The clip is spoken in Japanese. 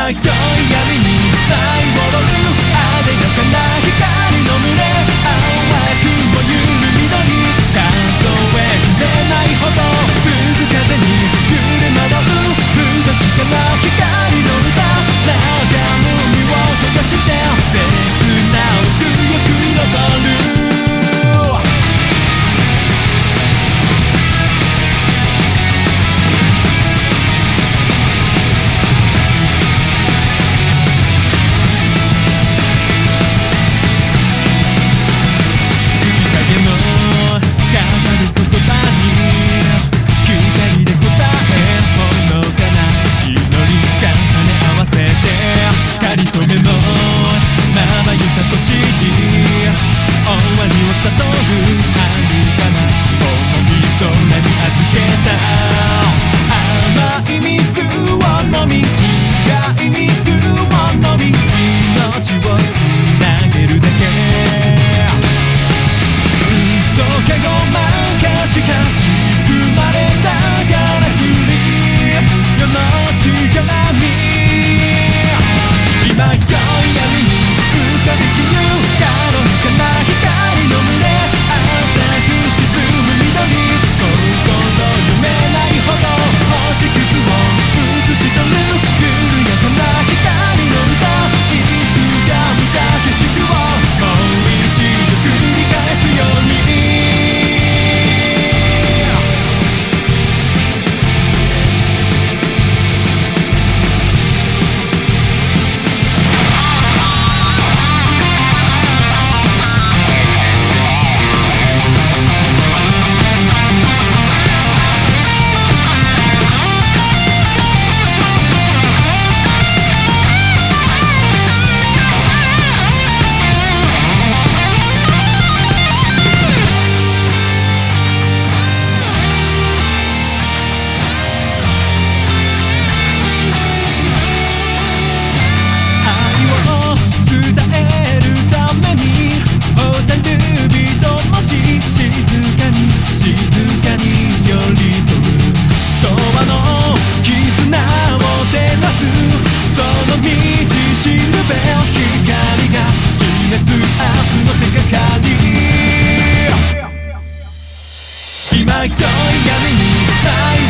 今宵闇に舞い踊るあでやかな光の群れ淡く燃ゆる緑数えきれないほど鈴風に揺れ惑う不確かな光の歌眺む身を焦がして切なを強く彩る終わりを悟る遥かな重い空に預けた甘い水を飲み苦い水を飲み命をつなげるだけ嘘かごまかしかし組まれたからくり世のしがらみ今宵闇に浮かびきゆ軽やかな光の群れ浅く沈む緑心読めないほど星屑を映し取る緩やかな光の歌いつか見た景色をもう一度繰り返すように静かに寄り添う永遠の絆を照らすその道しるべ光が示す明日の手がかり今宵闇に舞い